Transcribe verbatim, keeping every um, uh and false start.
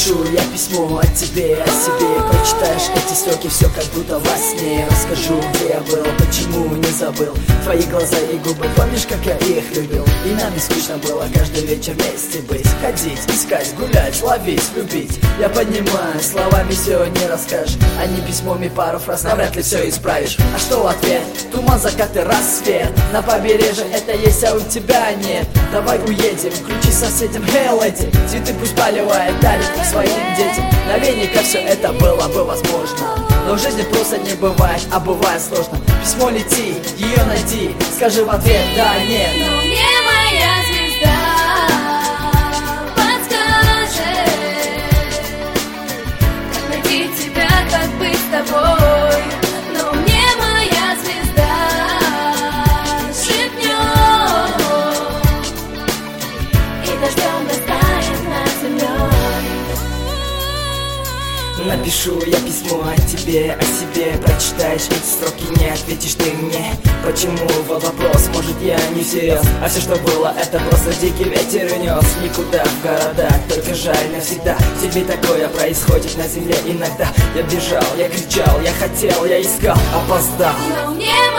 Напишу я письмо от тебе, о себе. Прочитаешь эти строки, все как будто во сне. Расскажу, где я был, почему не забыл твои глаза и губы, помнишь, как я их любил? И нам не скучно было каждый вечер вместе быть. Ходить, искать, гулять, ловить, любить. Я понимаю, словами все не расскажешь, а не письмами пару фраз навряд ли все исправишь. А что в ответ? Туман, закат и рассвет. На побережье это есть, а у тебя нет. Давай уедем, ключи соседям, эй, леди. Цветы пусть поливает, дарит их своим детям. На веника все это было бы возможно, но в жизни просто не бывает, а бывает сложно. Письмо лети, ее найди, скажи в ответ да, нет. Но мне моя звезда подскажет, как найти тебя, как быть с тобой. Но мне моя звезда шепнет, и дождем растает над землей. Напишу я письмо о тебе, о себе. Прочитаешь эти строки, не ответишь ты мне. Почему? Вот вопрос, может я не всерьез. А все, что было, это просто дикий ветер унес. Никуда в городах, только жаль навсегда. Тебе такое происходит на земле иногда. Я бежал, я кричал, я хотел, я искал, опоздал. Но мне